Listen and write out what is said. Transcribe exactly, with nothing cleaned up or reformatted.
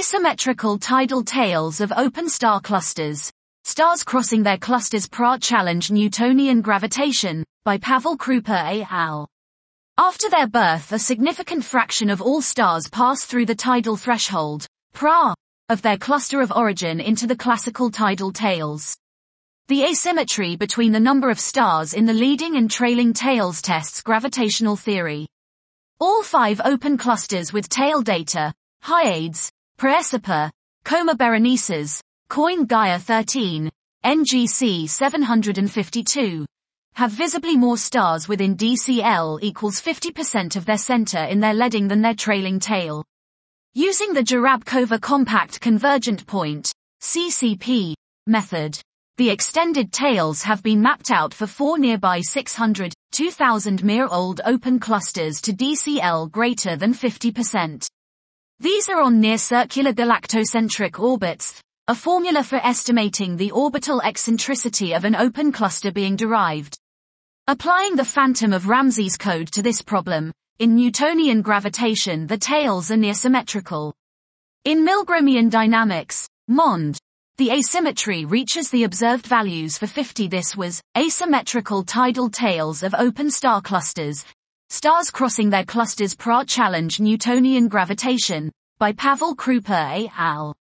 Asymmetrical tidal tails of open star clusters. Stars crossing their clusters Pra challenge Newtonian gravitation, by Pavel Krupa et al. After their birth, a significant fraction of all stars pass through the tidal threshold, Pra, of their cluster of origin into the classical tidal tails. The asymmetry between the number of stars in the leading and trailing tails tests gravitational theory. All five open clusters with tail data, Hyades, Praesipa, Coma Berenices, Coin Gaia thirteen, N G C seven hundred fifty-two, have visibly more stars within D C L equals fifty percent of their center in their leading than their trailing tail. Using the Jarabkova Compact Convergent Point, C C P, method, the extended tails have been mapped out for four nearby six hundred, two thousand year-old open clusters to D C L greater than fifty percent. These are on near-circular galactocentric orbits, a formula for estimating the orbital eccentricity of an open cluster being derived. Applying the phantom of Ramsey's code to this problem, in Newtonian gravitation the tails are near-symmetrical. In Milgramian dynamics, MOND, the asymmetry reaches the observed values for fifty. This was asymmetrical tidal tails of open star clusters. Stars crossing their clusters Pra challenge Newtonian gravitation, by Pavel Krupa et al.